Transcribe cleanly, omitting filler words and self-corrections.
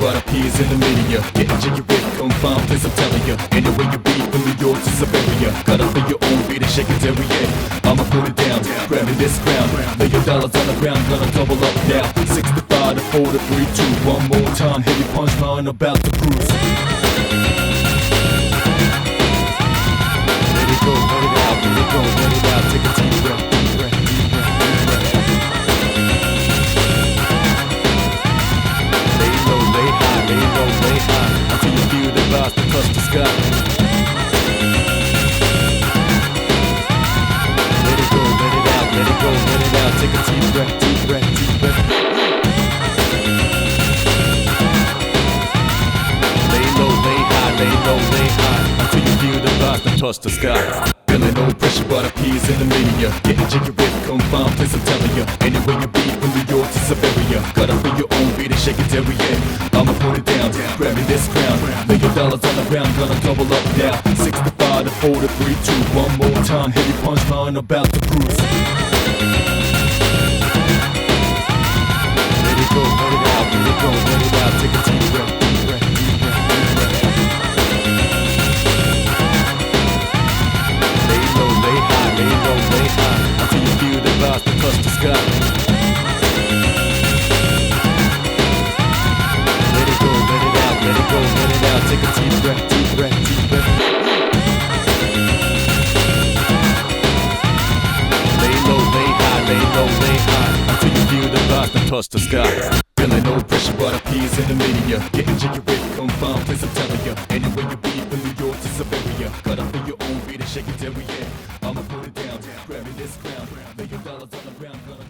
but appears in the media. Getting jiggy with confined place, I'm telling ya. Anywhere you be, from New York to Siberia. Cut up for your own beat and shake it every day. I'ma put it down, grabbing this crown. Lay your dollars on the ground, gonna double up now. 65 to 4 to 3, 2, one more time. Heavy punchline about to cruise. Let it go, let it out, let it go, let it out. Take a deep breath, deep breath, deep breath, deep breath. Lay low, lay high, lay low, lay high. Until you feel the vibes that touch the sky. Let it go, let it out, let it go, let it out. Take a deep breath, deep breath, deep breath. Lay low, lay high, lay low, lay high. Until you feel the vibes that touch the sky. Feeling no pressure, but appears in the media. Getting jiggy with confined place, I'm telling ya. Anywhere you be, from New York to Siberia. Cut up for your own beat and shake it every day. I'ma put it down, grabbing this crown. Lay your dollars on the ground, gonna double up now. 65 to 4 to 3, 2, one more time. Heavy punchline about to cruise. Let it go, let it out, let it go, let it out. Take a deep breath, deep breath, deep breath, deep breath. Lay low, lay high, lay low, lay high. Until you feel the vibes that touch the sky. Let it go, let it out, let it go, let it out. Take a deep breath, deep breath, deep breath. Lay low, lay high, lay low, lay high. Until you feel the vibes that touch the sky. Feeling no pressure, but appears in the media. Getting jiggy with confined place, I'm telling ya. Anywhere you be, from New York to Siberia. Cut up for your own beat and shake it every day. I'ma put it down, grabbing this crown. Lay your dollars on the ground, gonna